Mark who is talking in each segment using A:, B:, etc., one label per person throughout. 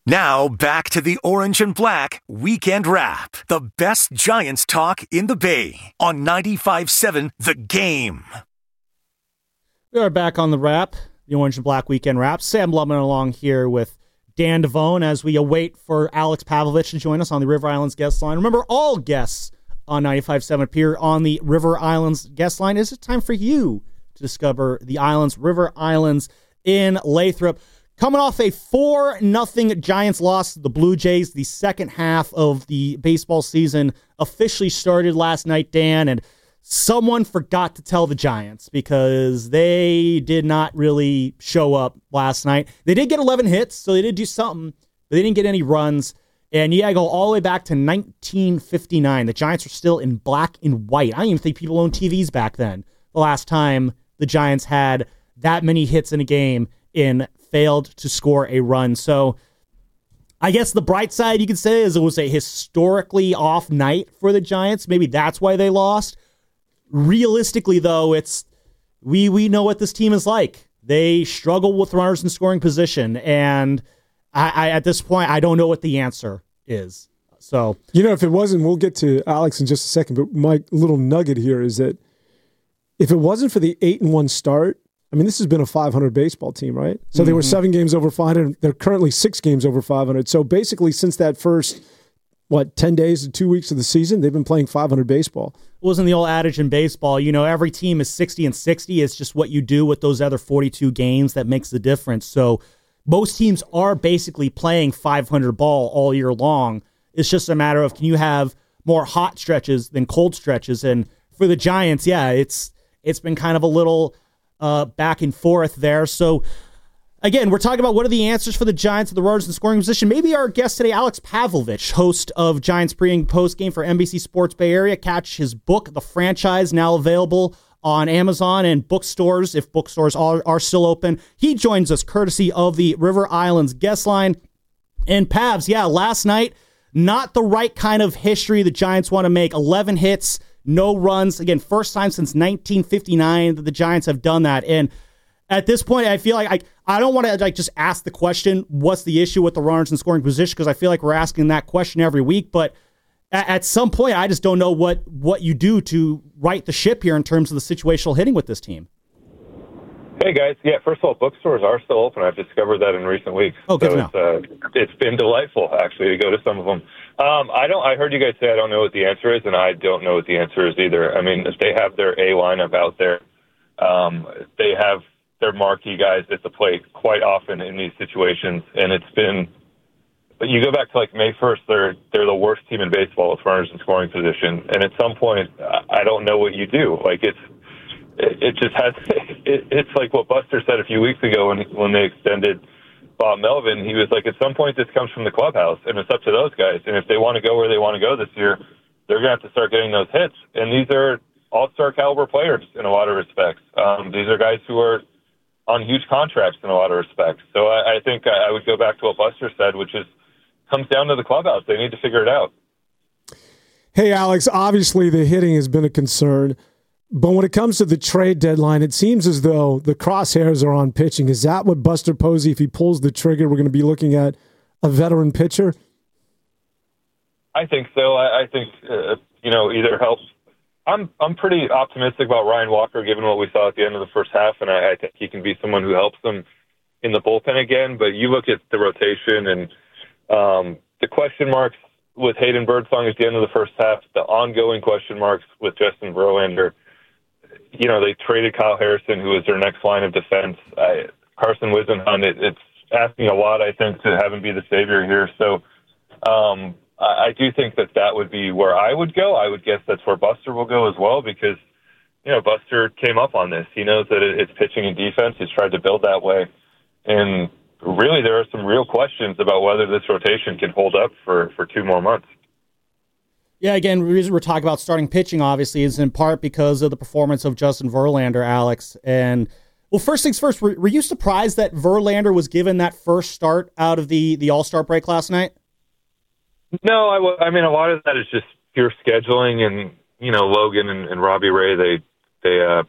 A: Now back to the Orange and Black Weekend Wrap. The best Giants talk in the Bay on 95.7 The Game.
B: We are back on the wrap, the Orange and Black Weekend Wrap. Sam Lubman along here with Dan Devone as we await for Alex Pavlovich to join us on the River Islands guest line. Remember, all guests on 95.7 appear on the River Islands guest line. Is it time for you to discover the islands, River Islands in Lathrop? Coming off a 4-0 Giants loss to the Blue Jays, the second half of the baseball season officially started last night, Dan, and someone forgot to tell the Giants because they did not really show up last night. They did get 11 hits, so they did do something, but they didn't get any runs. And you got to go all the way back to 1959. The Giants were still in black and white. I don't even think people owned TVs back then. The last time the Giants had that many hits in a game and failed to score a run. So I guess the bright side you could say is it was a historically off night for the Giants. Maybe that's why they lost. Realistically, though, it's we know what this team is like. They struggle with runners in scoring position, and I at this point, I don't know what the answer is. So,
C: if it wasn't, we'll get to Alex in just a second, but my little nugget here is that if it wasn't for the 8-1 start, I mean, this has been a 500 baseball team, right? So they were 7 games over 500. They're currently 6 games over 500. So basically, since that first, 10 days to 2 weeks of the season, they've been playing 500 baseball.
B: Wasn't the old adage in baseball, every team is 60-60. It's just what you do with those other 42 games that makes the difference. So most teams are basically playing 500 ball all year long. It's just a matter of, can you have more hot stretches than cold stretches? And for the Giants, yeah, it's been kind of a little back and forth there. So again, we're talking about what are the answers for the Giants of the runners in scoring position. Maybe our guest today, Alex Pavlovich, host of Giants pre and post game for NBC Sports Bay Area. Catch his book, The Franchise, now available on Amazon and bookstores, if bookstores are still open. He joins us courtesy of the River Islands guest line. And Pavs, yeah, last night, not the right kind of history the Giants want to make. 11 hits, no runs. Again, first time since 1959 that the Giants have done that. And at this point, I feel like I don't want to just ask the question, what's the issue with the runners in scoring position? Because I feel like we're asking that question every week. But at some point, I just don't know what you do to right the ship here in terms of the situational hitting with this team.
D: Hey, guys. Yeah, first of all, bookstores are still open. I've discovered that in recent weeks.
B: Oh, good to know.
D: It's been delightful, actually, to go to some of them. I heard you guys say I don't know what the answer is, and I don't know what the answer is either. I mean, if they have their A lineup out there, they have their marquee guys at the plate quite often in these situations, and it's been. But you go back to May 1st, they're the worst team in baseball with runners in scoring position, and at some point, I don't know what you do. It just has. It's like what Buster said a few weeks ago when they extended Bob Melvin. He was like, at some point, this comes from the clubhouse, and it's up to those guys. And if they want to go where they want to go this year, they're going to have to start getting those hits. And these are all-star caliber players in a lot of respects. These are guys who are on huge contracts in a lot of respects. So I think I would go back to what Buster said, which is comes down to the clubhouse. They need to figure it out.
C: Hey, Alex, obviously the hitting has been a concern. But when it comes to the trade deadline, it seems as though the crosshairs are on pitching. Is that what Buster Posey, if he pulls the trigger, we're going to be looking at a veteran pitcher?
D: I think so. I think, either helps. I'm pretty optimistic about Ryan Walker, given what we saw at the end of the first half, and I think he can be someone who helps them in the bullpen again. But you look at the rotation and the question marks with Hayden Birdsong at the end of the first half, the ongoing question marks with Justin Verlander. They traded Kyle Harrison, who was their next line of defense. Carson Whisenhunt, it's asking a lot, I think, to have him be the savior here. So I do think that would be where I would go. I would guess that's where Buster will go as well because, Buster came up on this. He knows that it's pitching and defense. He's tried to build that way. And really, there are some real questions about whether this rotation can hold up for 2 more months.
B: Yeah, again, the reason we're talking about starting pitching, obviously, is in part because of the performance of Justin Verlander, Alex. And, well, first things first, were you surprised that Verlander was given that first start out of the All-Star break last night?
D: No, I mean, a lot of that is just pure scheduling. And, Logan and Robbie Ray, they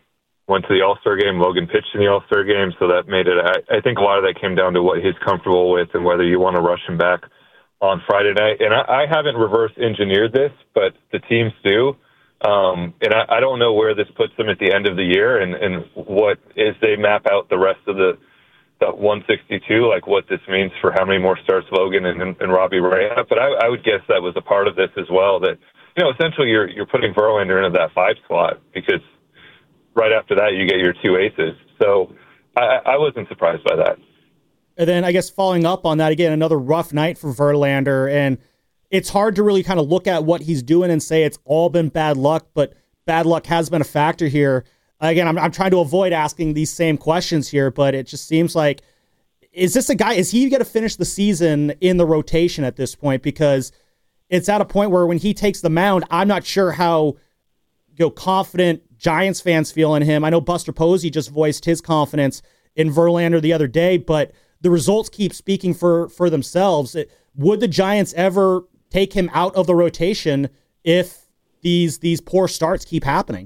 D: went to the All-Star game. Logan pitched in the All-Star game, so that made it. I think a lot of that came down to what he's comfortable with and whether you want to rush him back on Friday night. And I haven't reverse engineered this, but the teams do. And I don't know where this puts them at the end of the year and what is they map out the rest of the 162, like what this means for how many more starts Logan and Robbie Ray have. But I would guess that was a part of this as well, that, essentially you're putting Verlander into that 5 slot because right after that you get your 2 aces. So I wasn't surprised by that.
B: And then I guess following up on that, again, another rough night for Verlander, and it's hard to really kind of look at what he's doing and say it's all been bad luck, but bad luck has been a factor here. Again, I'm trying to avoid asking these same questions here, but it just seems like, is this a guy, is he going to finish the season in the rotation at this point? Because it's at a point where when he takes the mound, I'm not sure how confident Giants fans feel in him. I know Buster Posey just voiced his confidence in Verlander the other day, but the results keep speaking for themselves. Would the Giants ever take him out of the rotation if these poor starts keep happening?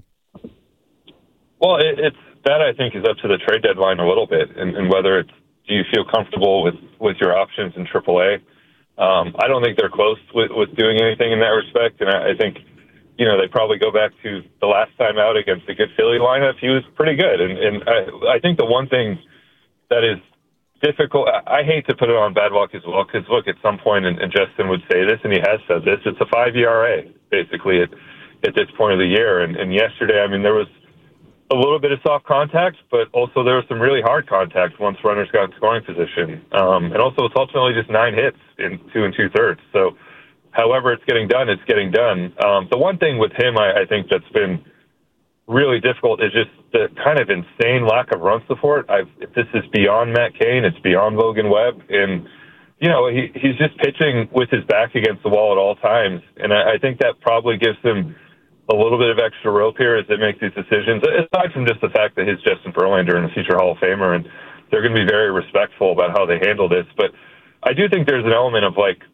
D: Well, it's that I think is up to the trade deadline a little bit, and whether it's, do you feel comfortable with your options in AAA? I don't think they're close with doing anything in that respect, and I think, they probably go back to the last time out against a good Philly lineup. He was pretty good, and I think the one thing that is difficult, I hate to put it on bad luck as well, because look, at some point, and Justin would say this, and he has said this, it's a 5 ERA, basically, at this point of the year, and yesterday, there was a little bit of soft contact, but also there was some really hard contact once runners got in scoring position. And also it's ultimately just 9 hits in 2 2/3. So however it's getting done, it's getting done. The one thing with him, I think that's been really difficult is just the kind of insane lack of run support. This is beyond Matt Cain. It's beyond Logan Webb. And, he's just pitching with his back against the wall at all times. And I think that probably gives him a little bit of extra rope here as they make these decisions, aside from just the fact that he's Justin Verlander and a future Hall of Famer, and they're going to be very respectful about how they handle this. But I do think there's an element of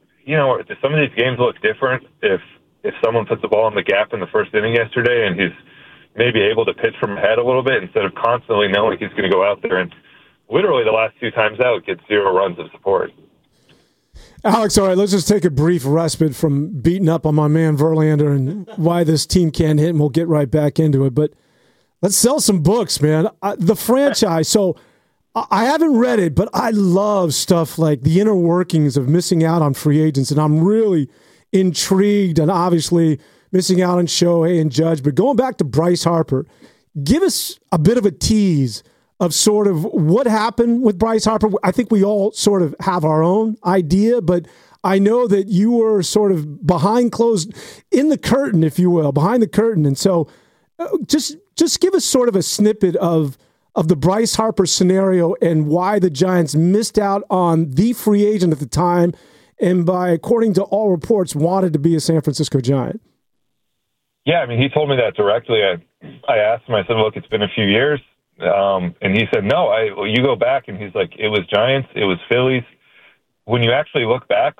D: some of these games look different if someone puts the ball in the gap in the first inning yesterday and he's maybe able to pitch from ahead a little bit instead of constantly knowing he's going to go out there and literally the last 2 times out get 0 runs of support.
C: Alex, all right, let's just take a brief respite from beating up on my man Verlander and why this team can't hit, and we'll get right back into it. But let's sell some books, man. The franchise, so I haven't read it, but I love stuff like the inner workings of missing out on free agents, and I'm really intrigued, and obviously missing out on Shohei and Judge. But going back to Bryce Harper, give us a bit of a tease of sort of what happened with Bryce Harper. I think we all sort of have our own idea, but I know that you were sort of behind closed, in the curtain, if you will, behind the curtain. And so just give us sort of a snippet of the Bryce Harper scenario and why the Giants missed out on the free agent at the time and by, according to all reports, wanted to be a San Francisco Giant.
D: Yeah, he told me that directly. I asked him, I said, look, it's been a few years. And he said, no, you go back, and he's like, it was Giants, it was Phillies. When you actually look back,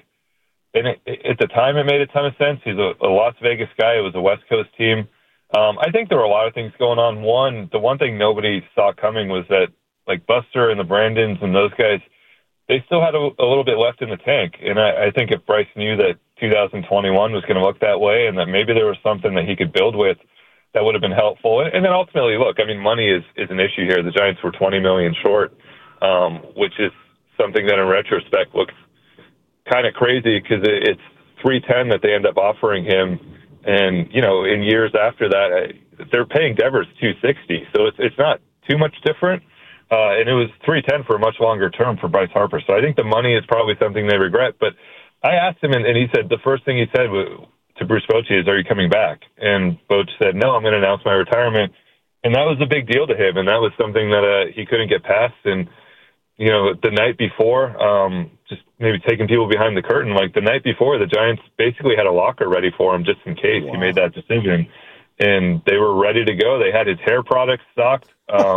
D: and at the time it made a ton of sense. He's a Las Vegas guy. It was a West Coast team. I think there were a lot of things going on. The one thing nobody saw coming was that, Buster and the Brandons and those guys, they still had a little bit left in the tank. And I think if Bryce knew that 2021 was going to look that way and that maybe there was something that he could build with, that would have been helpful. And then ultimately, look, money is an issue here. The Giants were $20 million short, which is something that in retrospect looks kind of crazy because it's $310 that they end up offering him. And, in years after that, they're paying Devers $260. So it's not too much different. And it was $310 for a much longer term for Bryce Harper. So I think the money is probably something they regret. But I asked him, and he said the first thing he said to Bruce Bochy is, are you coming back? And Boch said, no, I'm going to announce my retirement. And that was a big deal to him. And that was something that he couldn't get past. And, the night before, just maybe taking people behind the curtain, the night before, the Giants basically had a locker ready for him just in case he made that decision. And they were ready to go. They had his hair products stocked.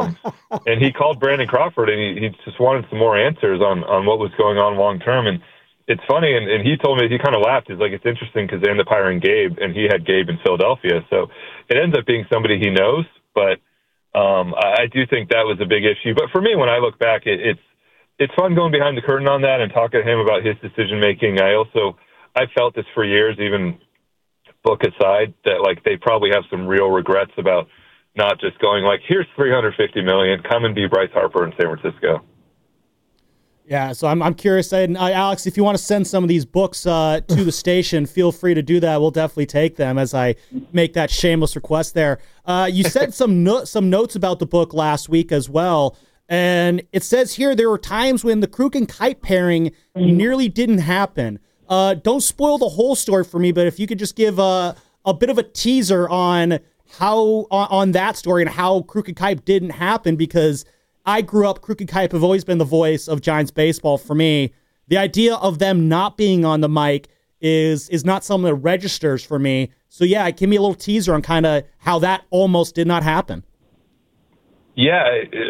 D: And he called Brandon Crawford, and he just wanted some more answers on what was going on long term. And it's funny, and he told me, he kind of laughed. He's like, it's interesting because they ended up hiring Gabe, and he had Gabe in Philadelphia. So it ends up being somebody he knows, but I do think that was a big issue. But for me, when I look back, it's fun going behind the curtain on that and talking to him about his decision making. I felt this for years, even book aside, that like they probably have some real regrets about not just going like, here's $350 million, come and be Bryce Harper in San Francisco.
B: Yeah, so I'm curious, and Alex, if you want to send some of these books to the station, feel free to do that. We'll definitely take them as I make that shameless request there. You said some notes about the book last week as well, and it says here there were times when the Kruk and Kite pairing nearly didn't happen. Don't spoil the whole story for me, but if you could just give a bit of a teaser on how on that story and how Kruk and Kite didn't happen, because I grew up, Kruk and Kite have always been the voice of Giants baseball for me. The idea of them not being on the mic is not something that registers for me. So yeah, give me a little teaser on kind of how that almost did not happen.
D: Yeah,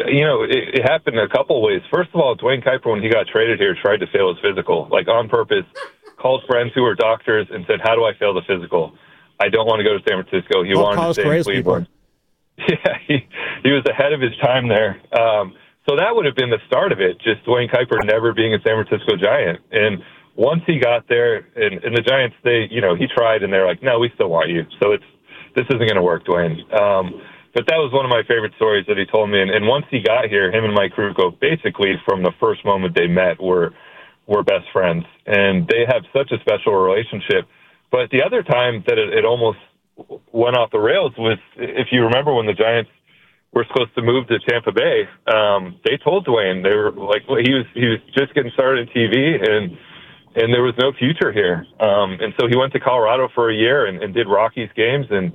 D: it happened a couple ways. First of all, Duane Kuiper, when he got traded here, tried to fail his physical, like on purpose, called friends who were doctors and said, how do I fail the physical? I don't want to go to San Francisco. He wanted to stay in Cleveland. Yeah, he was ahead of his time there. So that would have been the start of it, just Duane Kuiper never being a San Francisco Giant. And once he got there, and the Giants, he tried, and they're like, no, we still want you. So this isn't going to work, Duane. But that was one of my favorite stories that he told me. And once he got here, him and Mike Krukow, basically from the first moment they met, were best friends. And they have such a special relationship. But the other time that it almost went off the rails was, if you remember, when the Giants were supposed to move to Tampa Bay, they told Duane, they were like, well, he was just getting started in TV, and there was no future here. And so he went to Colorado for a year and did Rockies games and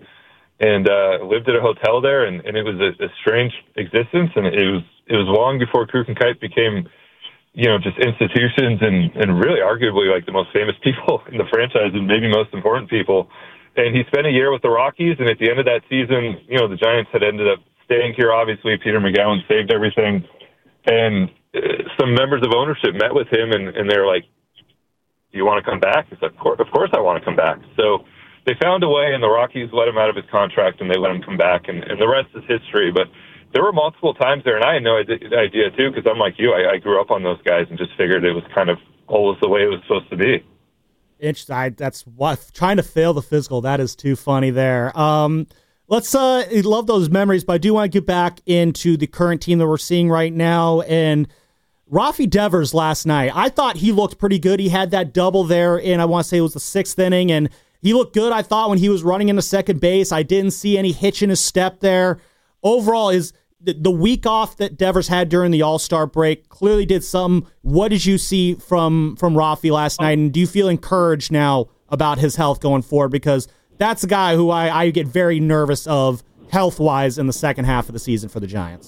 D: lived at a hotel there, and it was a strange existence, and it was long before Kruk and Kite became, just institutions and really arguably like the most famous people in the franchise and maybe most important people. And he spent a year with the Rockies, and at the end of that season, the Giants had ended up staying here. Obviously, Peter McGowan saved everything. And some members of ownership met with him, and they were like, do you want to come back? He's like, of course I want to come back. So they found a way, and the Rockies let him out of his contract, and they let him come back, and the rest is history. But there were multiple times there, and I had no idea, too, because I'm like you. I grew up on those guys and just figured it was kind of always the way it was supposed to be.
B: That's what trying to fail the physical. That is too funny there. Let's love those memories, but I do want to get back into the current team that we're seeing right now. And Rafi Devers last night, I thought he looked pretty good. He had that double there in, I want to say it was the 6th inning, and he looked good. I thought when he was running into second base, I didn't see any hitch in his step there. Overall, is the week off that Devers had during the All-Star break clearly did some. What did you see from Rafi last night, and do you feel encouraged now about his health going forward? Because that's a guy who I get very nervous of health-wise in the second half of the season for the Giants.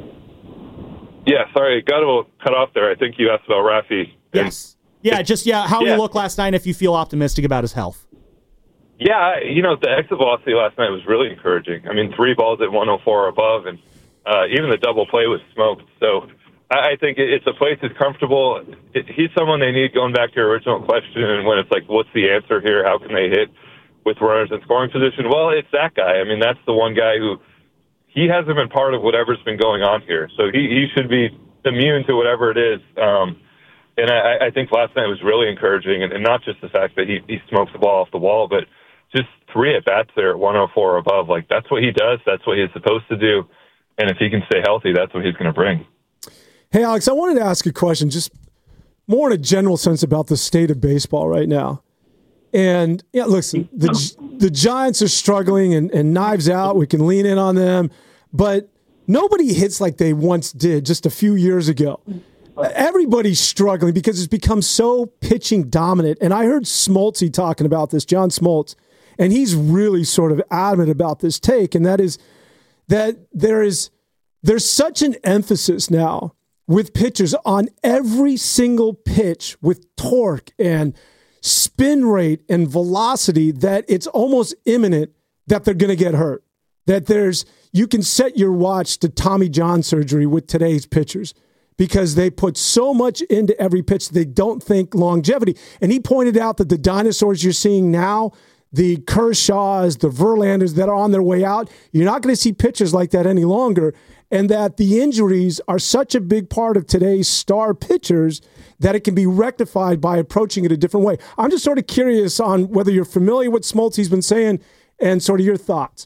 D: Yeah, sorry, got to cut off there. I think you asked about Rafi.
B: Yes. How he looked last night, and if you feel optimistic about his health.
D: Yeah, the exit velocity last night was really encouraging. I mean, 3 balls at 104 or above, and even the double play was smoked. So I think it's a place that's comfortable. He's someone they need, going back to your original question, and when it's like, what's the answer here? How can they hit with runners in scoring position? Well, it's that guy. I mean, that's the one guy who, he hasn't been part of whatever's been going on here. So he should be immune to whatever it is. And I think last night was really encouraging, and not just the fact that he smokes the ball off the wall, but just 3 at-bats there at 104 or above. Like, that's what he does. That's what he's supposed to do. And if he can stay healthy, that's what he's going to bring.
C: Hey, Alex, I wanted to ask a question, just more in a general sense about the state of baseball right now. And, yeah, listen, the Giants are struggling and knives out. We can lean in on them. But nobody hits like they once did just a few years ago. Everybody's struggling because it's become so pitching dominant. And I heard Smoltz talking about this, John Smoltz, and he's really sort of adamant about this take, and that is that there's such an emphasis now with pitchers on every single pitch with torque and spin rate and velocity that it's almost imminent that they're going to get hurt. That you can set your watch to Tommy John surgery with today's pitchers because they put so much into every pitch they don't think longevity. And he pointed out that the dinosaurs you're seeing now, the Kershaws, the Verlanders that are on their way out. You're not going to see pitchers like that any longer. And that the injuries are such a big part of today's star pitchers that it can be rectified by approaching it a different way. I'm just sort of curious on whether you're familiar with Smoltzy's been saying and sort of your thoughts.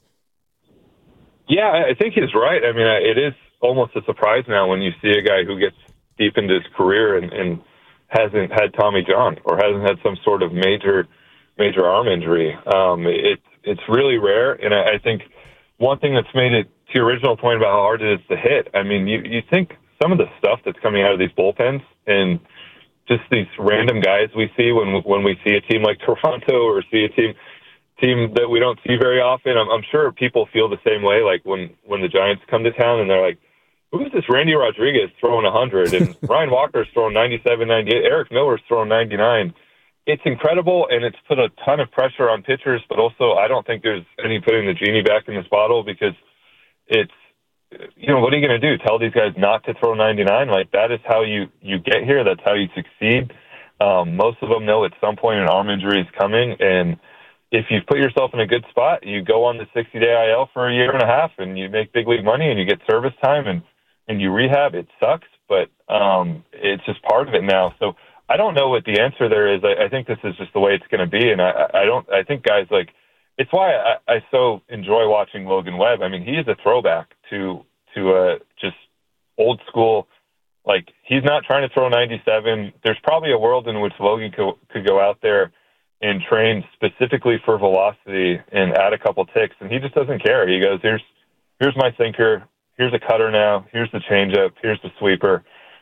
D: Yeah, I think he's right. I mean, it is almost a surprise now when you see a guy who gets deep into his career and hasn't had Tommy John or hasn't had some sort of major arm injury. It's really rare, and I think one thing that's made it, to your original point about how hard it is to hit, I mean, you think some of the stuff that's coming out of these bullpens and just these random guys we see when we see a team like Toronto or see a team that we don't see very often. I'm sure people feel the same way, like when the Giants come to town and they're like, who's this Randy Rodriguez throwing 100? And Ryan Walker's throwing 97, 98. Eric Miller's throwing 99. It's incredible, and it's put a ton of pressure on pitchers, but also I don't think there's any putting the genie back in this bottle because it's, what are you going to do? Tell these guys not to throw 99? Like, that is how you get here. That's how you succeed. Most of them know at some point an arm injury is coming, and if you put yourself in a good spot, you go on the 60-day IL for a year and a half, and you make big league money, and you get service time, and you rehab. It sucks, but it's just part of it now. So I don't know what the answer there is. I think this is just the way it's going to be, and I think guys like, it's why I so enjoy watching Logan Webb. I mean, he is a throwback to just old school. Like, he's not trying to throw 97. There's probably a world in which Logan could go out there and train specifically for velocity and add a couple ticks, and he just doesn't care. He goes, here's my sinker, here's a cutter now, here's the changeup, here's the sweeper.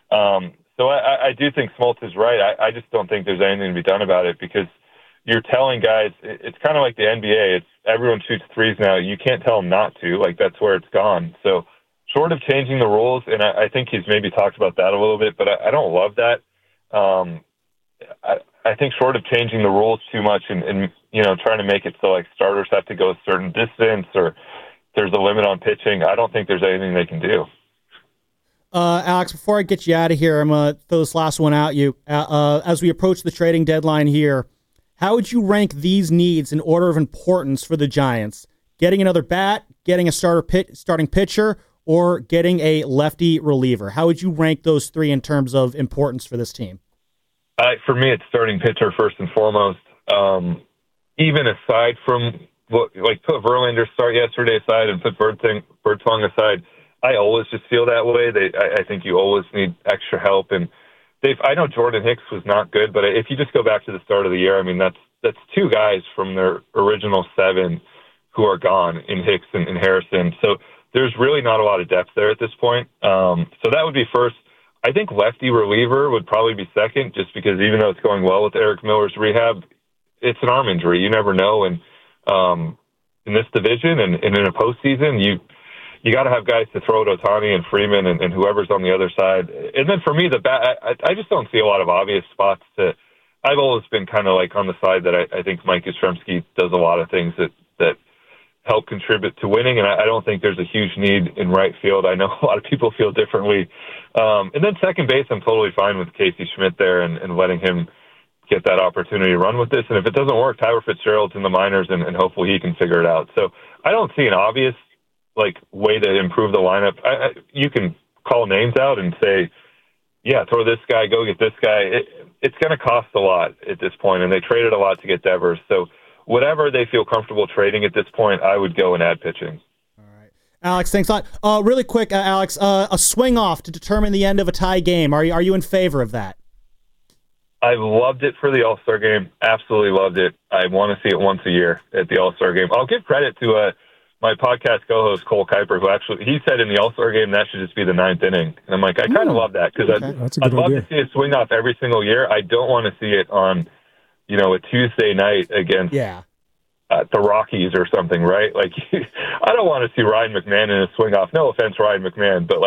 D: So I do think Smoltz is right. I just don't think there's anything to be done about it because you're telling guys, it's kind of like the NBA. It's everyone shoots threes now. You can't tell them not to. Like, that's where it's gone. So short of changing the rules, and I think he's maybe talked about that a little bit, but I don't love that. I think short of changing the rules too much and trying to make it so like starters have to go a certain distance or there's a limit on pitching, I don't think there's anything they can do.
B: Alex, before I get you out of here, I'm going to throw this last one at you. As we approach the trading deadline here, how would you rank these needs in order of importance for the Giants? Getting another bat, getting a starting pitcher, or getting a lefty reliever? How would you rank those three in terms of importance for this team?
D: For me, it's starting pitcher first and foremost. Even aside from put Verlander's start yesterday aside and put Birdsong aside, I always just feel that way. I think you always need extra help. And I know Jordan Hicks was not good, but if you just go back to the start of the year, I mean, that's two guys from their original seven who are gone in Hicks and Harrison. So there's really not a lot of depth there at this point. So that would be first. I think lefty reliever would probably be second, just because even though it's going well with Eric Miller's rehab, it's an arm injury. You never know. And in this division and in a postseason, you got to have guys to throw at Ohtani and Freeman and whoever's on the other side. And then for me, the bat, I just don't see a lot of obvious spots I've always been kind of like on the side that I think Mike Yastrzemski does a lot of things that help contribute to winning, and I don't think there's a huge need in right field. I know a lot of people feel differently. And then second base, I'm totally fine with Casey Schmidt there and letting him get that opportunity to run with this. And if it doesn't work, Tyler Fitzgerald's in the minors, and hopefully he can figure it out. So I don't see an obvious way to improve the lineup. You can call names out and say, yeah, throw this guy, go get this guy. It's going to cost a lot at this point, and they traded a lot to get Devers. So whatever they feel comfortable trading at this point, I would go and add pitching.
B: All right. Alex, thanks a lot. Really quick, Alex, a swing off to determine the end of a tie game. Are you in favor of that?
D: I've loved it for the All-Star game. Absolutely loved it. I want to see it once a year at the All-Star game. I'll give credit to my podcast co-host, Cole Kuiper, who he said in the All-Star game that should just be the ninth inning. And I'm like, I kind of love that because I'd love to see a swing off every single year. I don't want to see it on a Tuesday night against the Rockies or something, right? Like, I don't want to see Ryan McMahon in a swing off. No offense, Ryan McMahon, but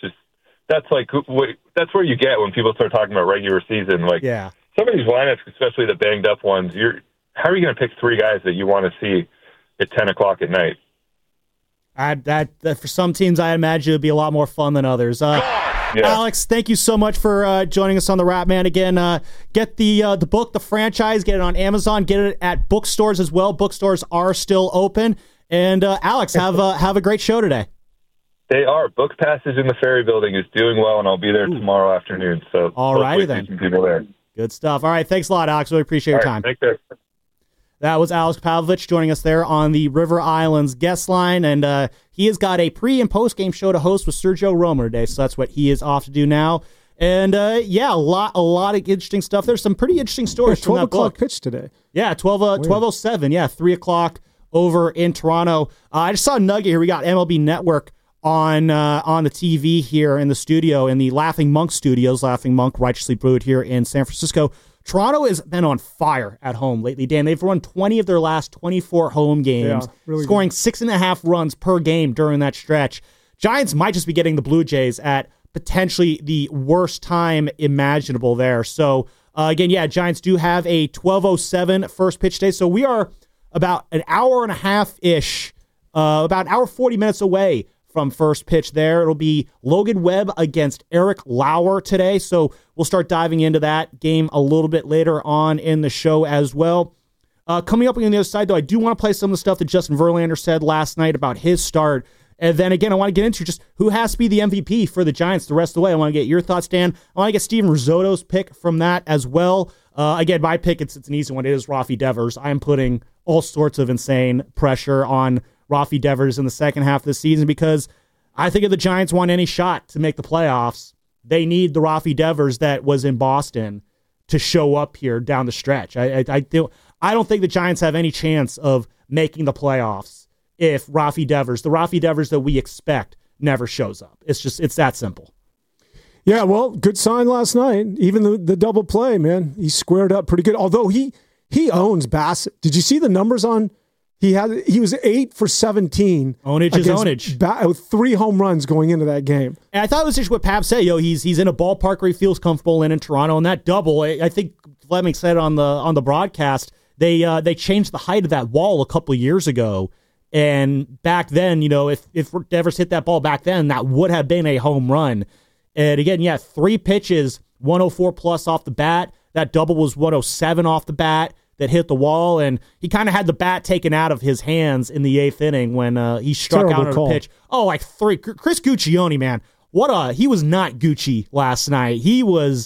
D: that's where you get when people start talking about regular season. Some of these lineups, especially the banged up ones, how are you going to pick three guys that you want to see at 10 o'clock at night?
B: That for some teams, I imagine it would be a lot more fun than others.
D: Yeah.
B: Alex, thank you so much for joining us on the Wrap, man. Again, get the book, The Franchise, get it on Amazon, get it at bookstores as well. Bookstores are still open. And Alex, have a great show today.
D: They are. Book Passage in the Ferry Building is doing well, and I'll be there tomorrow afternoon. So
B: all righty then.
D: Some people there.
B: Good stuff. All right, thanks a lot, Alex. Really appreciate your time.
D: Thanks, sir.
B: That was Alex Pavlovich joining us there on the River Islands guest line, and he has got a pre- and post-game show to host with Sergio Romo today, so that's what he is off to do now. And, a lot of interesting stuff. There's some pretty interesting stories from that book.
C: 12 o'clock pitch today.
B: Yeah, 12:07, 3 o'clock over in Toronto. I just saw a nugget here. We got MLB Network on the TV here in the studio, in the Laughing Monk Studios. Laughing Monk, righteously brewed here in San Francisco. Toronto has been on fire at home lately, Dan. They've won 20 of their last 24 home games, scoring 6.5 runs per game during that stretch. Giants might just be getting the Blue Jays at potentially the worst time imaginable there. So, Giants do have a 12:07 first pitch day. So we are about an hour and a half-ish, about an hour 40 minutes away from first pitch there. It'll be Logan Webb against Eric Lauer today, so we'll start diving into that game a little bit later on in the show as well. Coming up on the other side, though, I do want to play some of the stuff that Justin Verlander said last night about his start. And then again, I want to get into just who has to be the MVP for the Giants the rest of the way. I want to get your thoughts, Dan. I want to get Steven Risotto's pick from that as well. Again, my pick, it's an easy one. It is Rafi Devers. I'm putting all sorts of insane pressure on Rafi Devers in the second half of the season because I think if the Giants want any shot to make the playoffs, they need the Rafi Devers that was in Boston to show up here down the stretch. I don't think the Giants have any chance of making the playoffs if the Rafi Devers that we expect never shows up. It's that simple.
C: Yeah, well, good sign last night. Even the double play, man, he squared up pretty good. Although he owns Bassett. Did you see the numbers on? He was 8 for 17.
B: Ownage is ownage.
C: 3 home runs going into that game.
B: And I thought it was just what Pab said. He's in a ballpark where he feels comfortable in Toronto. And that double, I think Fleming said on the broadcast, they changed the height of that wall a couple of years ago. And back then, if Devers hit that ball back then, that would have been a home run. And again, 3 pitches, 104 plus off the bat. That double was 107 off the bat that hit the wall, and he kind of had the bat taken out of his hands in the 8th inning when he struck out on a pitch. Oh, like 3. Chris Guccione, man. He was not Gucci last night. He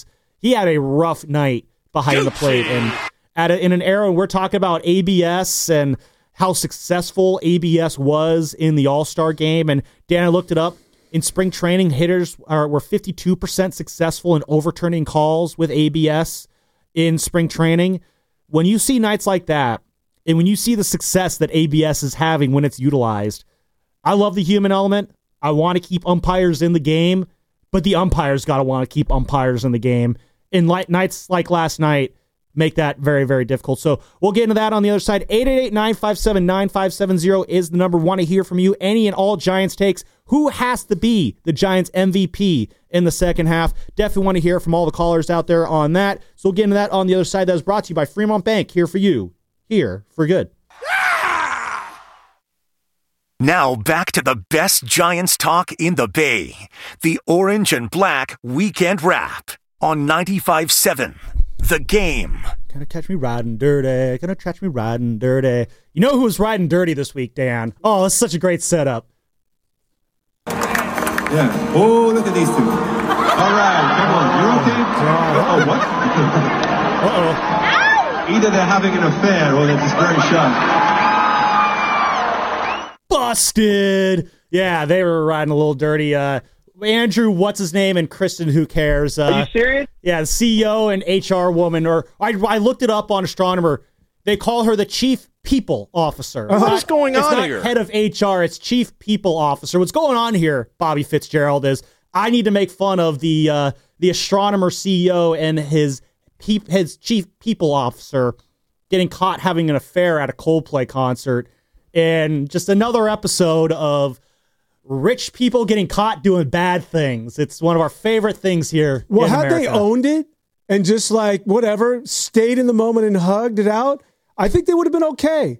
B: had a rough night behind the plate. And in an era we're talking about ABS and how successful ABS was in the All-Star game. And Dan, I looked it up. In spring training, hitters were 52% successful in overturning calls with ABS in spring training. When you see nights like that, and when you see the success that ABS is having when it's utilized, I love the human element. I want to keep umpires in the game, but the umpires got to want to keep umpires in the game. And nights like last night make that very, very difficult. So we'll get into that on the other side. 888-957-9570 is the number. Want to hear from you. Any and all Giants takes. Who has to be the Giants MVP in the second half? Definitely want to hear from all the callers out there on that. So we'll get into that on the other side. That was brought to you by Fremont Bank. Here for you. Here for good.
A: Now back to the best Giants talk in the Bay. The Orange and Black Weekend Wrap on 95.7. The Game.
B: Gonna catch me riding dirty. Gonna catch me riding dirty. You know who was riding dirty this week, Dan? Oh, that's such a great setup.
E: Yeah. Oh, look at these two. All right, come on. You okay? Uh-oh, what? Uh-oh. Either they're having an affair or they're just very shy.
B: Busted. Yeah, they were riding a little dirty. Andrew, what's his name, and Kristen, who cares?
D: Are you serious?
B: Yeah, the CEO and HR woman, or I looked it up on Astronomer. They call her the Chief People Officer.
F: What's going on
B: here? It's not head of HR, it's Chief People Officer. What's going on here, Bobby Fitzgerald, is I need to make fun of the Astronomer CEO and his Chief People Officer getting caught having an affair at a Coldplay concert. And just another episode of rich people getting caught doing bad things. It's one of our favorite things here.
C: Well,
B: in
C: had
B: America.
C: they owned it and just like whatever, stayed in the moment and hugged it out, I think they would have been okay.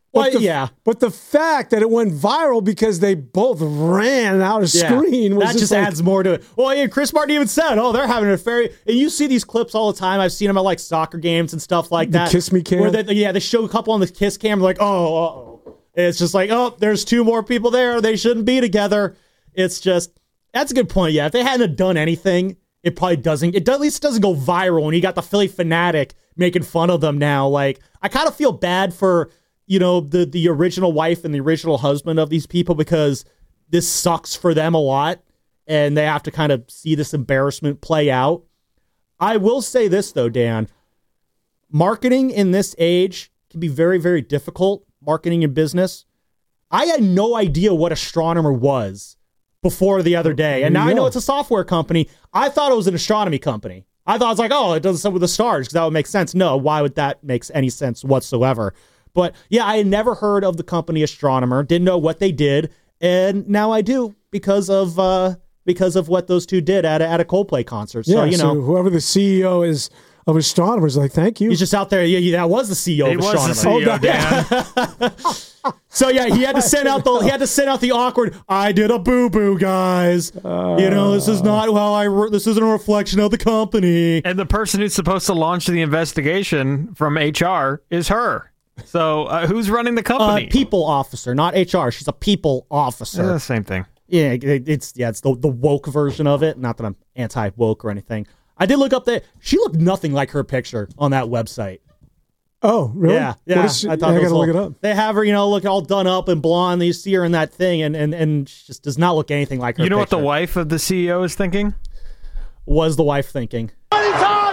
C: But the fact that it went viral because they both ran out of screen was
B: that just adds more to it. Well, yeah, Chris Martin even said, they're having an affair. And you see these clips all the time. I've seen them at like soccer games and stuff like that.
C: The Kiss Me cam?
B: Where they show a couple on the Kiss cam, like, it's just like, there's two more people there. They shouldn't be together. It's just, that's a good point. Yeah, if they hadn't done anything, it probably doesn't. It at least doesn't go viral when you got the Philly Fanatic making fun of them now. Like, I kind of feel bad for, the original wife and the original husband of these people because this sucks for them a lot and they have to kind of see this embarrassment play out. I will say this, though, Dan. Marketing in this age can be very, very difficult. Marketing in business. I had no idea what Astronomer was before the other day. And now I know it's a software company. I thought it was an astronomy company. I thought it was like, it does something with the stars because that would make sense. No, why would that make any sense whatsoever? But yeah, I had never heard of the company Astronomer, didn't know what they did, and now I do because of what those two did at a Coldplay concert. So,
C: so whoever the CEO is of Astronomer is like, thank you.
B: He's just out there. Yeah, that was the CEO of Astronomer.
F: He was the CEO, Dan.
B: So yeah, he had to send out the awkward. I did a boo boo, guys. This is not how this isn't a reflection of the company.
F: And the person who's supposed to launch the investigation from HR is her. So who's running the company?
B: People officer, not HR. She's a people officer.
F: Same thing.
B: Yeah, it's the woke version of it. Not that I'm anti-woke or anything. I did look up that she looked nothing like her picture on that website.
C: Oh, really?
B: Yeah.
C: I gotta look it up.
B: They have her, look all done up and blonde. You see her in that thing, and she just does not look anything like her.
F: You know
B: picture.
F: what the wife of the CEO is thinking?
B: Was the wife thinking?
E: Money time!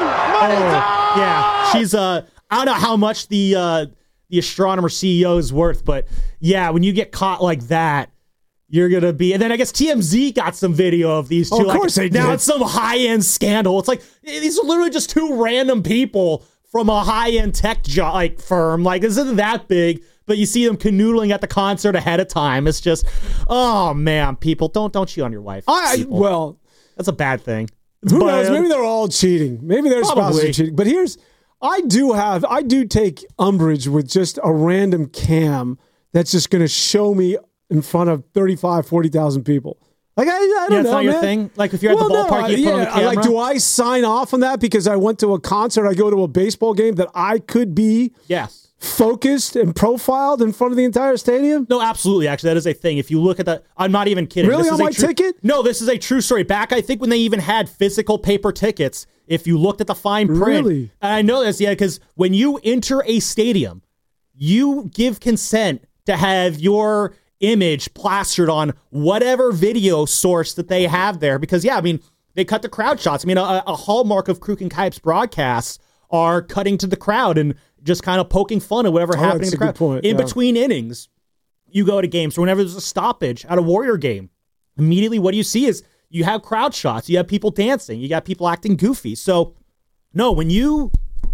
B: Yeah, she's I don't know how much the Astronomer CEO is worth, but yeah, when you get caught like that, you're gonna be. And then I guess TMZ got some video of these two.
C: Of course they did.
B: Now it's some high-end scandal. It's like these are literally just two random people from a high-end tech firm. Like, this isn't that big, but you see them canoodling at the concert ahead of time. It's just, oh man, people don't cheat on your wife.
C: Well,
B: that's a bad thing.
C: Who knows? Maybe they're all cheating. Maybe their spouses are cheating. But I do take umbrage with just a random cam that's just going to show me in front of 35, 40,000 people. Like, I don't know,
B: it's not
C: man.
B: your thing? Like, if you're at the ballpark, you put on the camera?
C: Like, do I sign off on that because I went to a concert, I go to a baseball game, that I could be focused and profiled in front of the entire stadium?
B: No, absolutely. Actually, that is a thing. If you look at that, I'm not even kidding.
C: Really?
B: This
C: on my ticket?
B: No, this is a true story. Back, I think, when they even had physical paper tickets, if you looked at the fine print.
C: Really?
B: And I know this, because when you enter a stadium, you give consent to have your image plastered on whatever video source that they have there. Because, they cut the crowd shots. A hallmark of Kruk and Kuyp's broadcasts are cutting to the crowd and just kind of poking fun at whatever happening in the crowd.
C: Point,
B: in between innings, you go to games. So whenever there's a stoppage at a Warrior game, immediately what you see is you have crowd shots. You have people dancing. You got people acting goofy. So, no, when you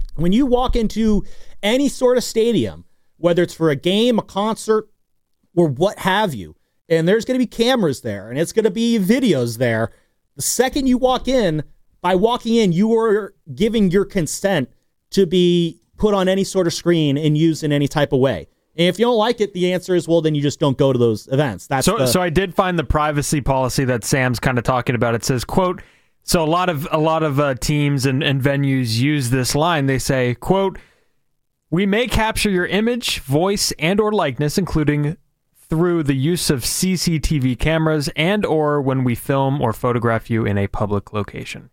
B: walk into any sort of stadium, whether it's for a game, a concert, or what have you, and there's going to be cameras there, and it's going to be videos there, the second you walk in, by walking in, you are giving your consent to be put on any sort of screen and used in any type of way. And if you don't like it, the answer is, well, then you just don't go to those events.
F: So I did find the privacy policy that Sam's kind of talking about. It says, quote, so a lot of teams and venues use this line. They say, quote, we may capture your image, voice, and or likeness, including through the use of CCTV cameras and or when we film or photograph you in a public location.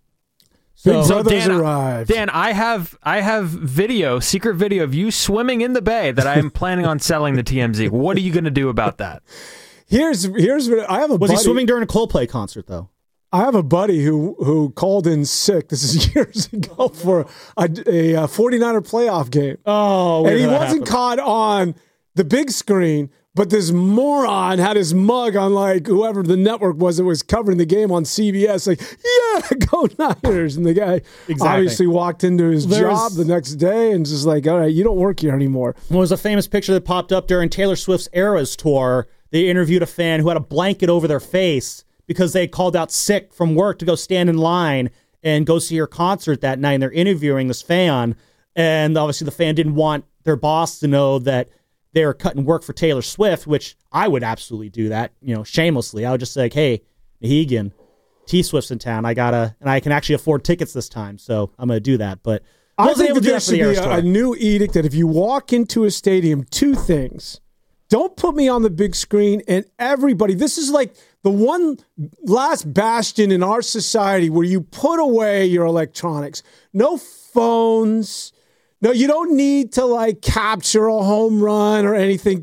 C: So
F: Dan, I have secret video of you swimming in the bay that I am planning on selling to TMZ. What are you going to do about that?
C: Here's what I have a buddy.
B: Was he swimming during a Coldplay concert, though?
C: I have a buddy who called in sick. This is years ago for a 49er playoff game.
B: Oh,
C: and he wasn't caught on the big screen, but this moron had his mug on, like, whoever the network was that was covering the game on CBS, like, yeah, go Niners. And the guy obviously walked into his job the next day and just like, all right, you don't work here anymore.
B: Well, there's a famous picture that popped up during Taylor Swift's Eras tour. They interviewed a fan who had a blanket over their face because they called out sick from work to go stand in line and go see her concert that night. And they're interviewing this fan. And obviously the fan didn't want their boss to know that they're cutting work for Taylor Swift, which I would absolutely do that, shamelessly. I would just say, like, hey, Nahegan, T-Swift's in town. And I can actually afford tickets this time, so I'm going to do that. But
C: I think that there should be a new edict that if you walk into a stadium, 2 things. Don't put me on the big screen, and everybody, this is like the one last bastion in our society where you put away your electronics. No phones. No, you don't need to like capture a home run or anything.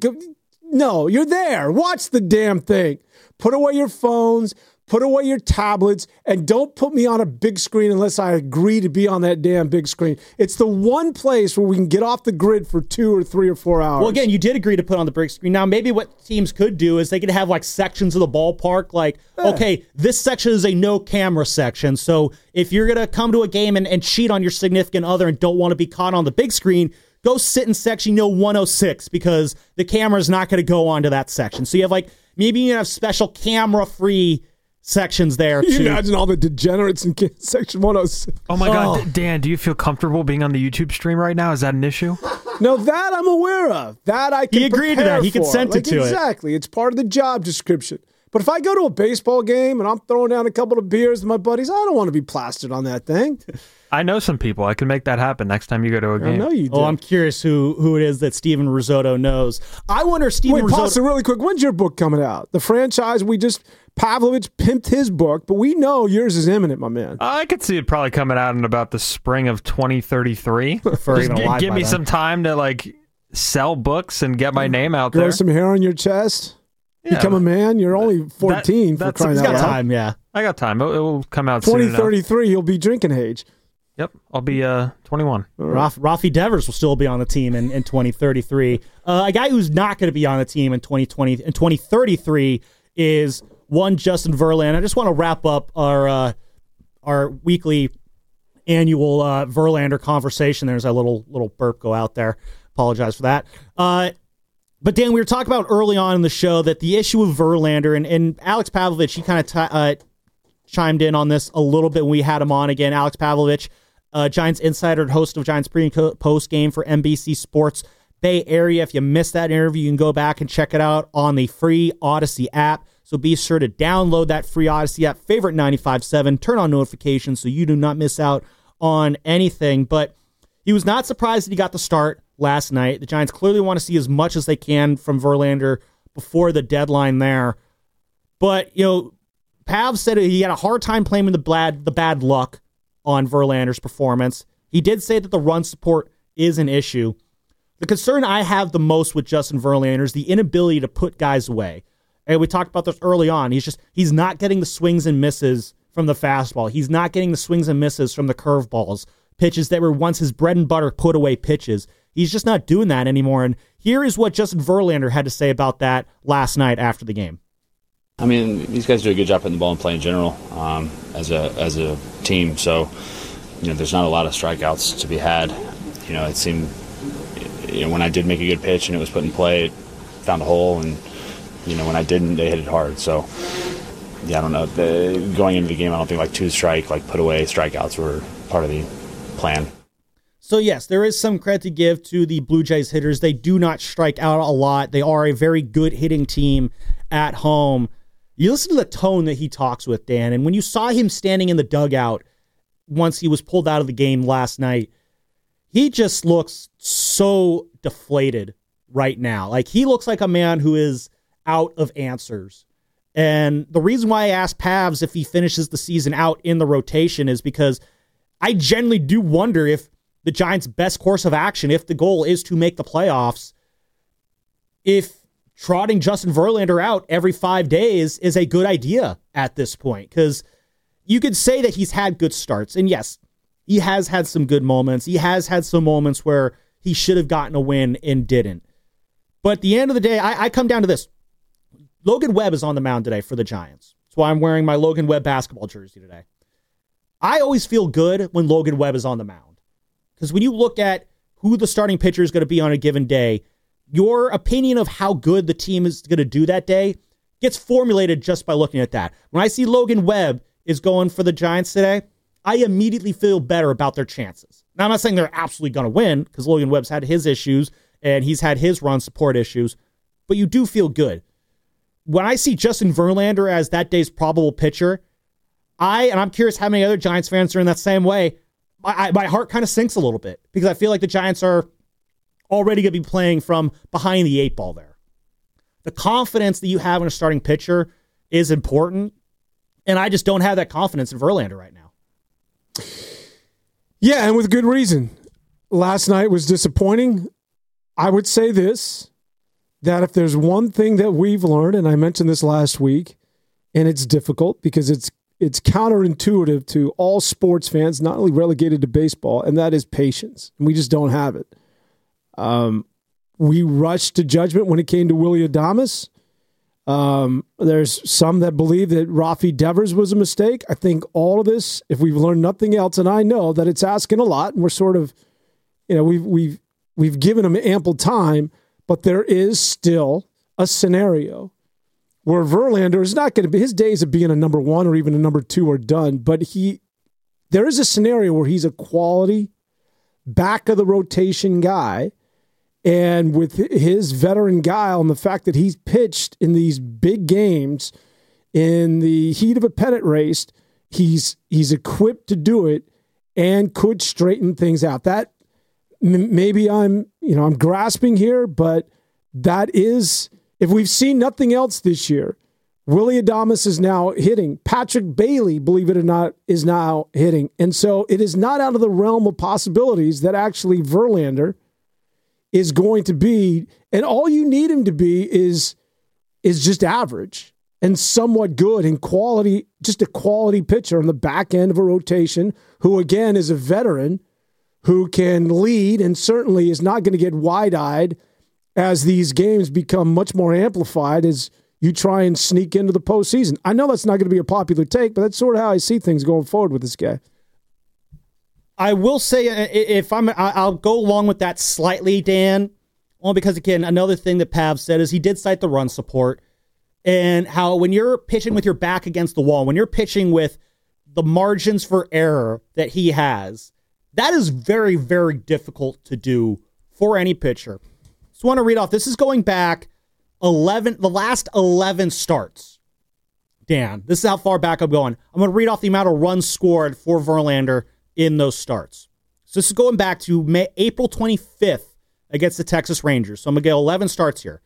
C: No, you're there. Watch the damn thing. Put away your phones. Put away your tablets, and don't put me on a big screen unless I agree to be on that damn big screen. It's the one place where we can get off the grid for 2 or 3 or 4 hours.
B: Well, again, you did agree to put on the big screen. Now, maybe what teams could do is they could have like sections of the ballpark. Like, okay, this section is a no camera section. So if you're going to come to a game and cheat on your significant other and don't want to be caught on the big screen, go sit in section 106 because the camera is not going to go onto that section. So you have like, maybe you have special camera-free sections there.
C: Can you imagine all the degenerates in section 106?
F: Oh my God, Dan, do you feel comfortable being on the YouTube stream right now? Is that an issue?
C: No, that I'm aware of. That I can
B: He agreed to that. He consented to it.
C: Exactly. It's part of the job description. But if I go to a baseball game and I'm throwing down a couple of beers with my buddies, I don't want to be plastered on that thing.
F: I know some people. I can make that happen next time you go to a game.
C: I know you do.
B: Oh, I'm curious who it is that Steven Risotto knows. I wonder if Steven Risotto...
C: Wait, pause really quick. When's your book coming out? The franchise, Pavlovich pimped his book, but we know yours is imminent, my man.
F: I could see it probably coming out in about the spring of 2033. Give me some time to like sell books and get my name out there.
C: Grow some hair on your chest. Yeah, become a man. You're only 14 for crying out loud.
B: Time, yeah.
F: I got time. It will come out soon.
C: 2033, you'll be drinking age.
F: Yep, I'll be 21.
B: Rafi Devers will still be on the team in 2033. A guy who's not going to be on the team in 2033 is one Justin Verlander. I just want to wrap up our weekly annual Verlander conversation. There's a little burp go out there. Apologize for that. But Dan, we were talking about early on in the show that the issue with Verlander and Alex Pavlovich, he kind of chimed in on this a little bit when we had him on again. Alex Pavlovich, Giants insider and host of Giants pre and post game for NBC Sports Bay Area. If you missed that interview, you can go back and check it out on the free Odyssey app. So be sure to download that free Odyssey app, favorite 95.7, turn on notifications so you do not miss out on anything. But he was not surprised that he got the start last night. The Giants clearly want to see as much as they can from Verlander before the deadline there. But, Pav said he had a hard time blaming the bad luck on Verlander's performance. He did say that the run support is an issue. The concern I have the most with Justin Verlander is the inability to put guys away. And we talked about this early on. He's not getting the swings and misses from the fastball. He's not getting the swings and misses from the curveballs, pitches that were once his bread and butter put away pitches. He's just not doing that anymore. And here is what Justin Verlander had to say about that last night after the game.
G: I mean, these guys do a good job putting the ball in play in general as a team. So, there's not a lot of strikeouts to be had. It seemed, when I did make a good pitch and it was put in play, it found a hole. And, when I didn't, they hit it hard. So, I don't know. Going into the game, I don't think like 2 strike, like put away strikeouts were part of the plan.
B: So, yes, there is some credit to give to the Blue Jays hitters. They do not strike out a lot. They are a very good hitting team at home. You listen to the tone that he talks with, Dan, and when you saw him standing in the dugout once he was pulled out of the game last night, he just looks so deflated right now. Like, he looks like a man who is out of answers. And the reason why I asked Pavs if he finishes the season out in the rotation is because I genuinely do wonder if the Giants' best course of action, if the goal is to make the playoffs, if trotting Justin Verlander out every 5 days is a good idea at this point. Because you could say that he's had good starts. And yes, he has had some good moments. He has had some moments where he should have gotten a win and didn't. But at the end of the day, I come down to this. Logan Webb is on the mound today for the Giants. That's why I'm wearing my Logan Webb basketball jersey today. I always feel good when Logan Webb is on the mound. Because when you look at who the starting pitcher is going to be on a given day, your opinion of how good the team is going to do that day gets formulated just by looking at that. When I see Logan Webb is going for the Giants today, I immediately feel better about their chances. Now, I'm not saying they're absolutely going to win, because Logan Webb's had his issues, and he's had his run support issues, but you do feel good. When I see Justin Verlander as that day's probable pitcher, and I'm curious how many other Giants fans are in that same way, my heart kind of sinks a little bit because I feel like the Giants are already going to be playing from behind the 8 ball there. The confidence that you have in a starting pitcher is important, and I just don't have that confidence in Verlander right now.
C: Yeah, and with good reason. Last night was disappointing. I would say this, that if there's one thing that we've learned, and I mentioned this last week, and it's difficult because it's counterintuitive to all sports fans, not only relegated to baseball, and that is patience. And we just don't have it. We rushed to judgment when it came to Willy Adames. There's some that believe that Rafi Devers was a mistake. I think all of this, if we've learned nothing else, and I know that it's asking a lot, and we're sort of, we've given him ample time, but there is still a scenario where Verlander is not going to be, his days of being a number 1 or even a number 2 are done, but there is a scenario where he's a quality back of the rotation guy. And with his veteran guile and the fact that he's pitched in these big games in the heat of a pennant race, he's equipped to do it and could straighten things out. That maybe I'm grasping here, but that is, if we've seen nothing else this year, Willy Adames is now hitting. Patrick Bailey, believe it or not, is now hitting. And so it is not out of the realm of possibilities that actually Verlander is going to be, and all you need him to be is just average and somewhat good and quality, just a quality pitcher on the back end of a rotation who, again, is a veteran who can lead and certainly is not going to get wide-eyed as these games become much more amplified as you try and sneak into the postseason. I know that's not going to be a popular take, but that's sort of how I see things going forward with this guy.
B: I will say, I'll go along with that slightly, Dan, only because, again, another thing that Pav said is he did cite the run support and how when you're pitching with your back against the wall, when you're pitching with the margins for error that he has, that is very, very difficult to do for any pitcher. So I want to read off. This is going back the last 11 starts. Dan, this is how far back I'm going. I'm going to read off the amount of runs scored for Verlander in those starts. So this is going back to April 25th against the Texas Rangers. So I'm going to get 11 starts here.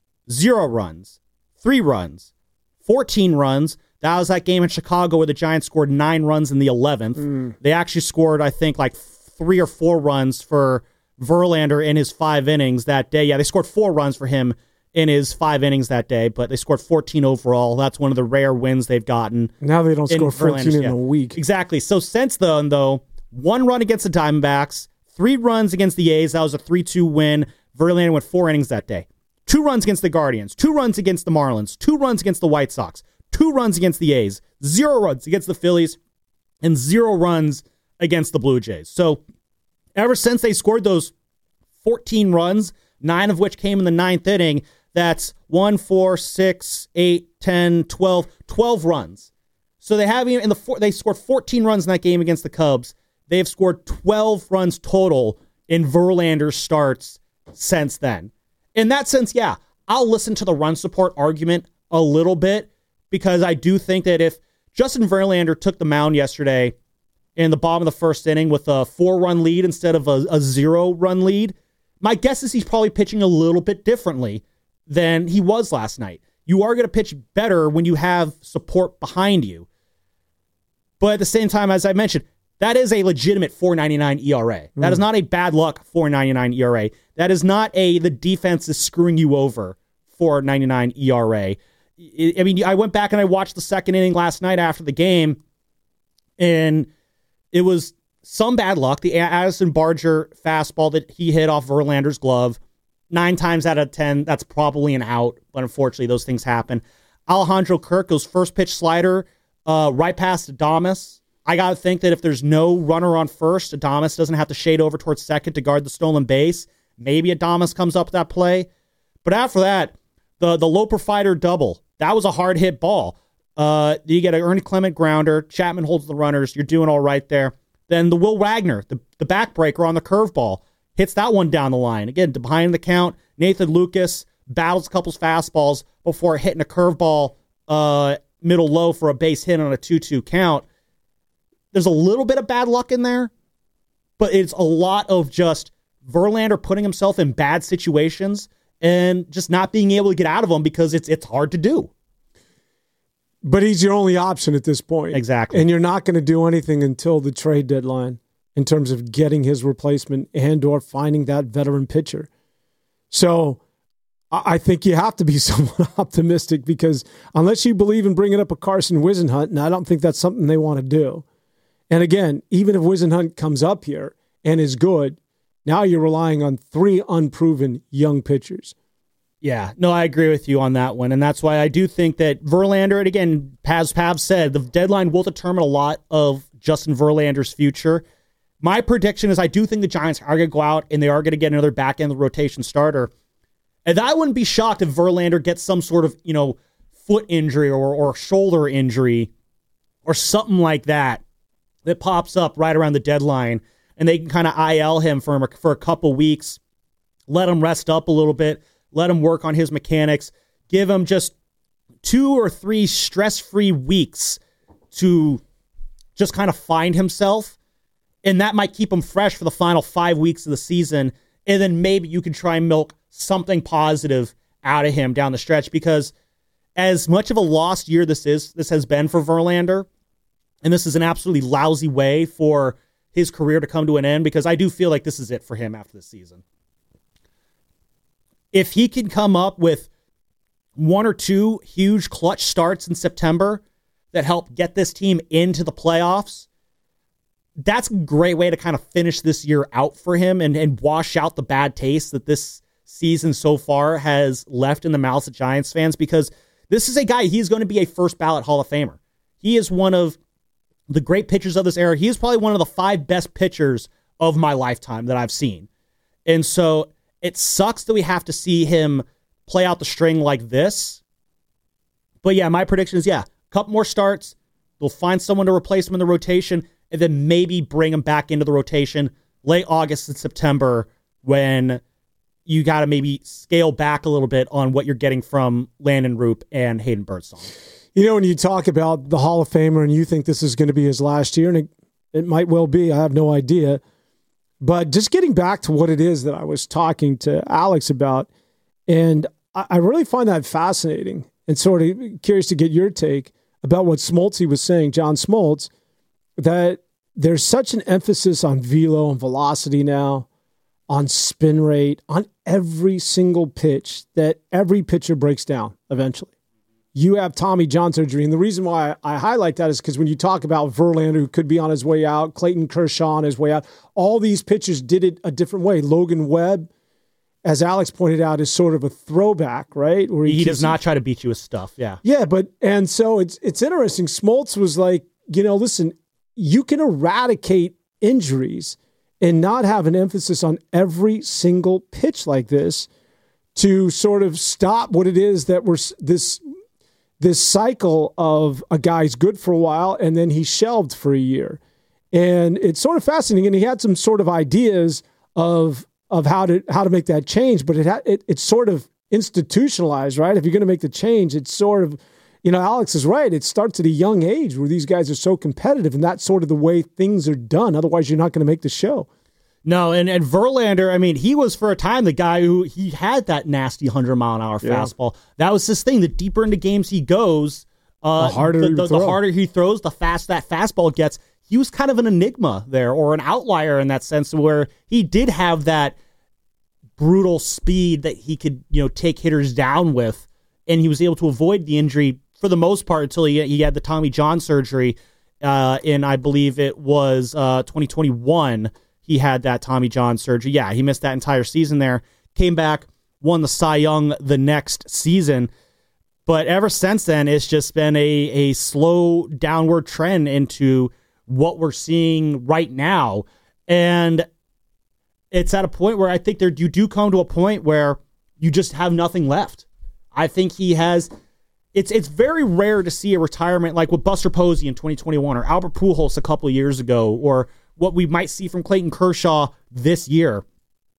B: 0 runs, 3 runs, 14 runs. That was that game in Chicago where the Giants scored 9 runs in the 11th. They actually scored, I think, like 3 or 4 runs for Verlander in his 5 innings that day. Yeah, they scored 4 runs for him in his 5 innings that day, but they scored 14 overall. That's one of the rare wins they've gotten.
C: Now they don't score 14 in a week.
B: Exactly. So since then, though, 1 run against the Diamondbacks, 3 runs against the A's. That was a 3-2 win. Verlander went 4 innings that day. 2 runs against the Guardians, 2 runs against the Marlins, 2 runs against the White Sox, 2 runs against the A's, 0 runs against the Phillies, and 0 runs against the Blue Jays. So ever since they scored those 14 runs, 9 of which came in the 9th inning, that's 1, 4, 6, 8, 10, 12 runs. So they have they scored 14 runs in that game against the Cubs. They have scored 12 runs total in Verlander's starts since then. In that sense, yeah, I'll listen to the run support argument a little bit because I do think that if Justin Verlander took the mound yesterday in the bottom of the 1st inning with a 4-run lead instead of a 0-run lead, my guess is he's probably pitching a little bit differently than he was last night. You are going to pitch better when you have support behind you. But at the same time, as I mentioned, that is a legitimate 4.99 ERA. That is not a bad luck 4.99 ERA. That is not the defense is screwing you over 4.99 ERA. I mean, I went back and I watched the 2nd inning last night after the game, and it was some bad luck. The Addison Barger fastball that he hit off Verlander's glove, 9 times out of 10, that's probably an out, but unfortunately those things happen. Alejandro Kirk's first pitch slider right past Adames. I got to think that if there's no runner on first, Adames doesn't have to shade over towards second to guard the stolen base. Maybe Adames comes up with that play. But after that, the Loper Fighter double, that was a hard hit ball. You get an Ernie Clement grounder. Chapman holds the runners. You're doing all right there. Then the Will Wagner, the backbreaker on the curveball, hits that one down the line. Again, behind the count, Nathan Lucas battles a couple fastballs before hitting a curveball middle low for a base hit on a 2-2 count. There's a little bit of bad luck in there, but it's a lot of just Verlander putting himself in bad situations and just not being able to get out of them because it's hard to do.
C: But he's your only option at this point.
B: Exactly.
C: And you're not going to do anything until the trade deadline in terms of getting his replacement and or finding that veteran pitcher. So I think you have to be somewhat optimistic because unless you believe in bringing up a Carson Whisenhunt, and I don't think that's something they want to do. And again, even if Whisenhunt comes up here and is good, now you're relying on 3 unproven young pitchers.
B: Yeah, no, I agree with you on that one. And that's why I do think that Verlander, and again, Pav said, the deadline will determine a lot of Justin Verlander's future. My prediction is I do think the Giants are going to go out and they are going to get another back end of the rotation starter. And I wouldn't be shocked if Verlander gets some sort of, foot injury or shoulder injury or something like that pops up right around the deadline. And they can kind of IL him for a couple weeks, let him rest up a little bit, let him work on his mechanics, give him just 2 or 3 stress-free weeks to just kind of find himself. And that might keep him fresh for the final 5 weeks of the season. And then maybe you can try and milk something positive out of him down the stretch, because as much of a lost year this has been for Verlander, and this is an absolutely lousy way for his career to come to an end, because I do feel like this is it for him after this season. If he can come up with 1 or 2 huge clutch starts in September that help get this team into the playoffs, that's a great way to kind of finish this year out for him and wash out the bad taste that this season so far has left in the mouths of Giants fans, because this is a guy, he's going to be a first ballot Hall of Famer. He is one of the great pitchers of this era. He is probably one of the 5 best pitchers of my lifetime that I've seen. And so it sucks that we have to see him play out the string like this. But yeah, my prediction is, a couple more starts. They'll find someone to replace him in the rotation, and then maybe bring him back into the rotation late August and September when you got to maybe scale back a little bit on what you're getting from Landon Roop and Hayden Birdsong.
C: When you talk about the Hall of Famer and you think this is going to be his last year, and it might well be, I have no idea. But just getting back to what it is that I was talking to Alex about, and I really find that fascinating and sort of curious to get your take about what Smoltz was saying, John Smoltz, that there's such an emphasis on velo and velocity now, on spin rate, on every single pitch, that every pitcher breaks down eventually. You have Tommy John surgery, and the reason why I highlight that is because when you talk about Verlander, who could be on his way out, Clayton Kershaw on his way out, all these pitchers did it a different way. Logan Webb, as Alex pointed out, is sort of a throwback, right? Where
B: he does not try to beat you with stuff, yeah.
C: Yeah, and so it's interesting. Smoltz was like, listen, you can eradicate injuries and not have an emphasis on every single pitch like this to sort of stop what it is that we're this cycle of a guy's good for a while and then he's shelved for a year. And it's sort of fascinating. And he had some sort of ideas of how to make that change, but it's sort of institutionalized, right? If you're going to make the change, it's sort of, Alex is right. It starts at a young age where these guys are so competitive, and that's sort of the way things are done. Otherwise, you're not going to make the show.
B: No, and Verlander, he was for a time the guy who he had that nasty 100-mile-an-hour fastball. That was his thing. The deeper into games he goes, the harder he throws, the faster that fastball gets. He was kind of an enigma there, or an outlier in that sense, where he did have that brutal speed that he could, take hitters down with, and he was able to avoid the injury for the most part until he had the Tommy John surgery in, I believe it was 2021. He had that Tommy John surgery. Yeah, he missed that entire season there. Came back, won the Cy Young the next season. But ever since then, it's just been a slow downward trend into what we're seeing right now. And it's at a point where I think you do come to a point where you just have nothing left. I think he has... It's very rare to see a retirement like with Buster Posey in 2021 or Albert Pujols a couple of years ago, or what we might see from Clayton Kershaw this year.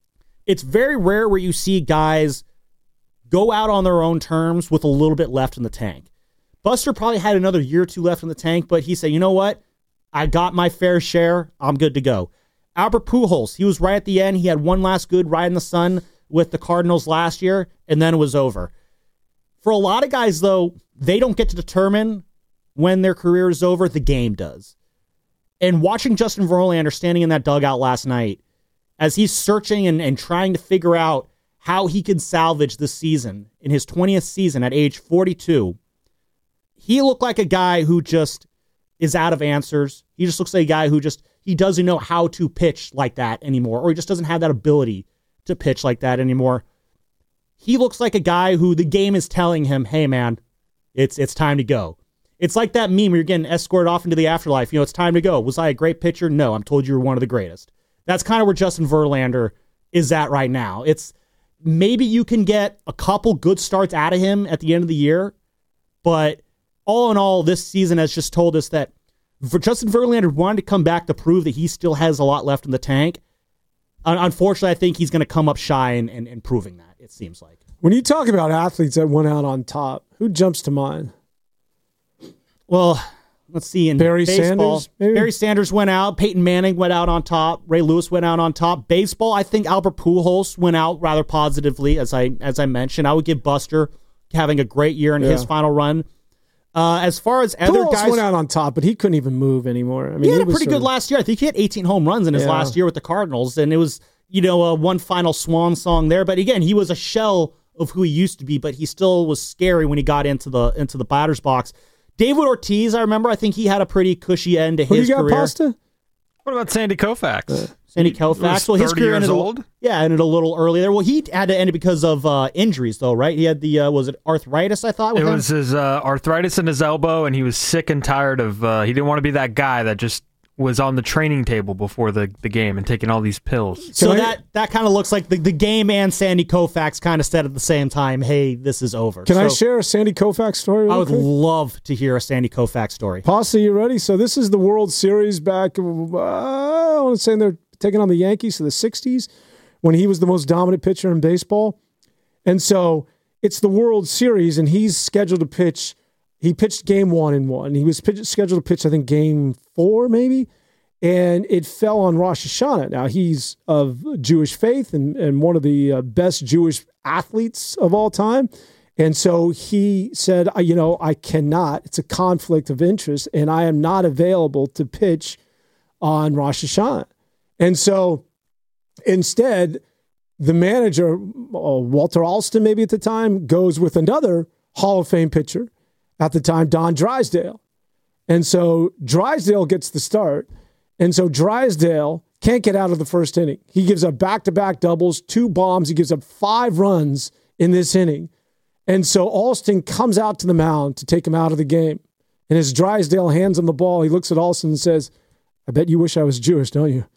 B: it's very rare where you see guys go out on their own terms with a little bit left in the tank. Buster probably had another year or two left in the tank, but he said, you know what? I got my fair share. I'm good to go. Albert Pujols, he was right at the end. He had one last good ride in the sun with the Cardinals last year, and then it was over. For a lot of guys, though, they don't get to determine when their career is over. The game does. And watching Justin Verlander standing in that dugout last night, as he's searching and trying to figure out how he can salvage this season in his 20th season at age 42, he looked like a guy who just is out of answers. He just looks like a guy who he doesn't know how to pitch like that anymore, or he just doesn't have that ability to pitch like that anymore. He looks like a guy who the game is telling him, hey, man, it's time to go. It's like that meme where you're getting escorted off into the afterlife. It's time to go. Was I a great pitcher? No, I'm told you were one of the greatest. That's kind of where Justin Verlander is at right now. It's maybe you can get a couple good starts out of him at the end of the year, but all in all, this season has just told us that for Justin Verlander wanted to come back to prove that he still has a lot left in the tank. Unfortunately, I think he's going to come up shy in proving that, it seems like.
C: When you talk about athletes that went out on top, who jumps to mind?
B: Well, let's see. In
C: Barry
B: baseball,
C: Sanders, maybe?
B: Barry Sanders went out. Peyton Manning went out on top. Ray Lewis went out on top. Baseball, I think Albert Pujols went out rather positively, as I mentioned. I would give Buster having a great year in his final run. As far as other
C: Pujols
B: guys,
C: went out on top, but he couldn't even move anymore. I mean,
B: he had a pretty good last year. I think he had 18 home runs in his last year with the Cardinals, and it was one final swan song there. But again, he was a shell of who he used to be, but he still was scary when he got into the batter's box. David Ortiz, I remember, I think he had a pretty cushy end to his career.
C: Pasta?
F: What about Sandy Koufax?
B: Sandy Koufax. Well, his career ended
F: old.
B: Ended a little earlier. Well, he had to end it because of injuries, though, right? He had the was it arthritis? I thought
F: it was his arthritis in his elbow, and he was sick and tired of. He didn't want to be that guy that just was on the training table before the game and taking all these pills.
B: So that kind of looks like the game and Sandy Koufax kind of said at the same time, hey, this is over.
C: Can I share a Sandy Koufax story?
B: I would love to hear a Sandy Koufax story.
C: Pasta, you ready? So this is the World Series back, I want to say they're taking on the Yankees in the 60s when he was the most dominant pitcher in baseball. And so it's the World Series, and he's scheduled to pitch. He pitched game 1 and 1. He was scheduled to pitch, I think, game 4 maybe, and it fell on Rosh Hashanah. Now, he's of Jewish faith and one of the best Jewish athletes of all time. And so he said, I cannot. It's a conflict of interest, and I am not available to pitch on Rosh Hashanah. And so instead, the manager, Walter Alston maybe at the time, goes with another Hall of Fame pitcher at the time, Don Drysdale. And so Drysdale gets the start. And so Drysdale can't get out of the first inning. He gives up back-to-back doubles, 2 bombs. He gives up 5 runs in this inning. And so Alston comes out to the mound to take him out of the game. And as Drysdale hands him the ball, he looks at Alston and says, I bet you wish I was Jewish, don't you?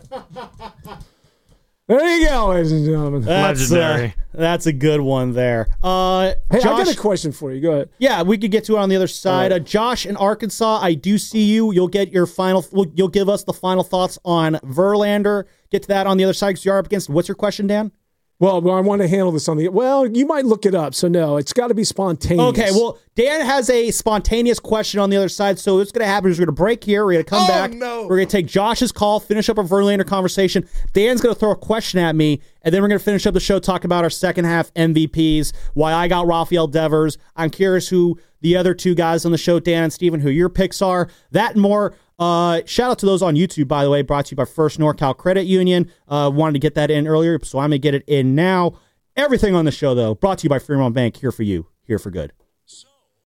C: There you go, ladies and gentlemen.
F: Legendary.
B: That's a good one there.
C: Hey,
B: Josh,
C: I got a question for you. Go ahead.
B: Yeah, we could get to it on the other side.
C: Right.
B: Josh in Arkansas, I do see you. You'll get your you'll give us the final thoughts on Verlander. Get to that on the other side because you're up against. What's your question, Dan?
C: Well, I want to handle this on the... Well, you might look it up, so no, it's got to be spontaneous.
B: Okay, well, Dan has a spontaneous question on the other side, so what's going to happen is we're going to break here, we're going to come back, we're going to take Josh's call, finish up a Verlander conversation, Dan's going to throw a question at me, and then we're going to finish up the show talking about our second half MVPs, why I got Rafael Devers. I'm curious who the other 2 guys on the show, Dan and Steven, who your picks are, that and more. Shout out to those on YouTube, by the way, brought to you by First NorCal Credit Union. Wanted to get that in earlier, so I'm going to get it in now. Everything on the show, though, brought to you by Fremont Bank, here for you, here for good.